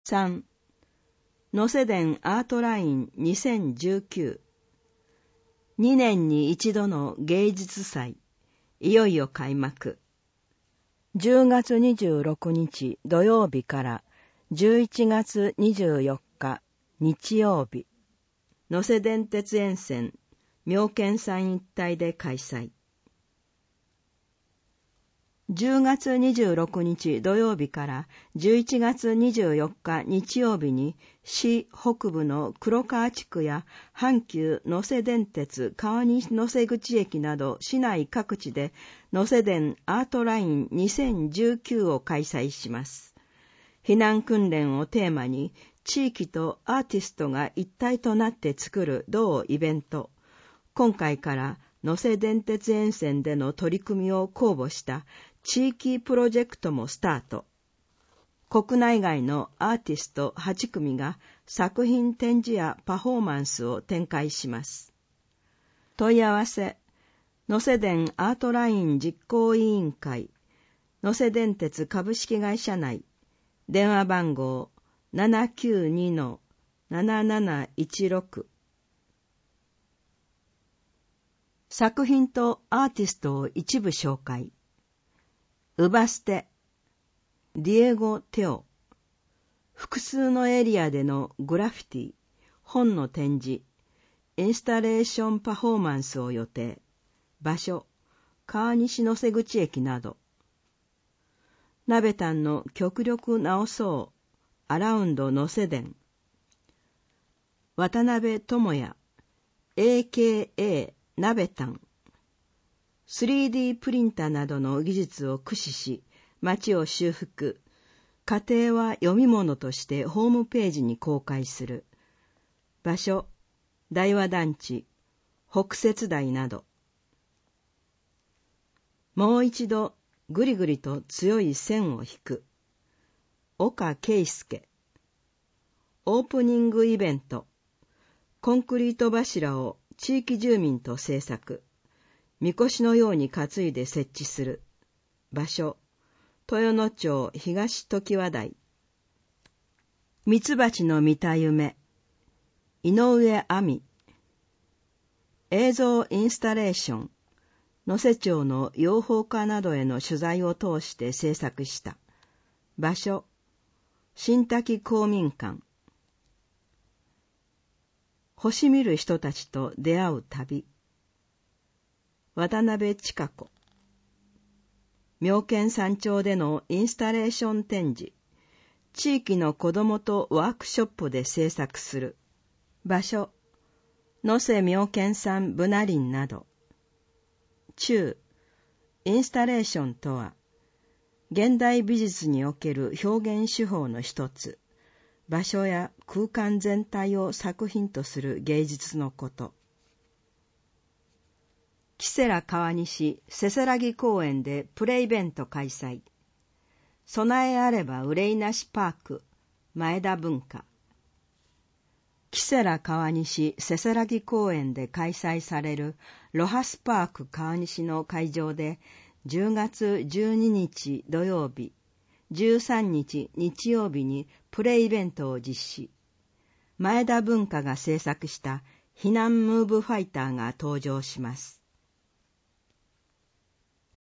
3. 能勢電アートライン2019 2年に一度の芸術祭、いよいよ開幕。10月26日土曜日から11月24日日曜日、能勢電鉄沿線妙見山一帯で開催。10月26日土曜日から11月24日日曜日に市北部の黒川地区や阪急能勢電鉄川西能勢口駅など市内各地で能勢電アートライン2019を開催します。避難訓練をテーマに地域とアーティストが一体となって作る同イベント。今回から能勢電鉄沿線での取り組みを公募した地域プロジェクトもスタート。国内外のアーティスト8組が作品展示やパフォーマンスを展開します。問い合わせ、能勢電アートライン実行委員会、能勢電鉄株式会社内、電話番号 792-7716。作品とアーティストを一部紹介。ウバステ、ディエゴ・テオ。複数のエリアでのグラフィティ、本の展示、インスタレーションパフォーマンスを予定。場所、川西能勢口駅など。なべたんの極力直そう、アラウンド能勢電。渡辺智也、AKA なべたん。3D プリンターなどの技術を駆使し、街を修復、家庭は読み物としてホームページに公開する。場所、大和団地、北摂台など。もう一度、ぐりぐりと強い線を引く。岡圭介。オープニングイベント。コンクリート柱を地域住民と制作。みこしのように担いで設置する。場所、豊野町東常盤台。ミツバチの見た夢。井上亜美。映像インスタレーション。能勢町の養蜂家などへの取材を通して制作した。場所、新滝公民館。星見る人たちと出会う旅。渡辺千佳子。妙見山頂でのインスタレーション展示。地域の子どもとワークショップで制作する。場所、能勢妙見山ブナ林など。中、インスタレーションとは、現代美術における表現手法の一つ。場所や空間全体を作品とする芸術のこと。キセラ川西せせらぎ公園でプレイベント開催。備えあれば憂いなしパーク、前田文化。キセラ川西せせらぎ公園で開催されるロハスパーク川西の会場で10月12日土曜日、13日日曜日にプレイベントを実施。前田文化が制作した避難ムーブファイターが登場します。